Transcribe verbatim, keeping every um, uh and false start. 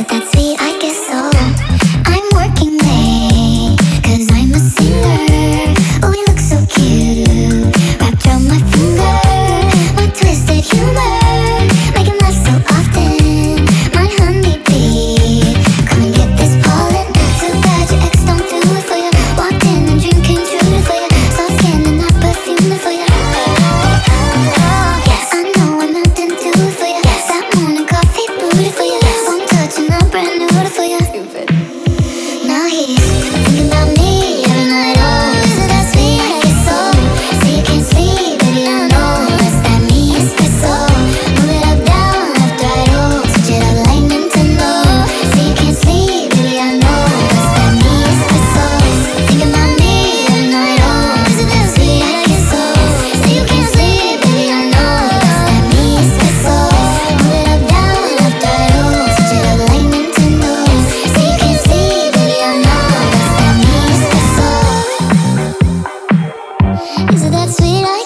that sweet? I guess so. I'm working late, cause I'm a singer. Oh, we look so cute, wrapped around my finger. My twisted humor, making love so often. My honeybee, come and get this pollen. So glad your ex don't do it for you. Walked in and dream came true for you. Soft skin and that perfume for you. Yes, I know I'm melting too for you. That morning coffee booty for you. One touch and I'm brand new for you. Now he's thinking about me every night. Oh, isn't that sweet? I guess so. Say you can't sleep, baby, I know. That's that me espresso. Move it up, down, left, right, oh. Switch it up like Nintendo. Say you can't sleep, baby, I know. That's that me espresso. Thinking about me every night. Oh, isn't that sweet? I guess so. Say you can't sleep, baby, I know. That's that me espresso. Move it up, down, left, right, oh. Switch it up like Nintendo. Say you can't sleep, baby, I know. That's that me espresso. Is it that sweet? I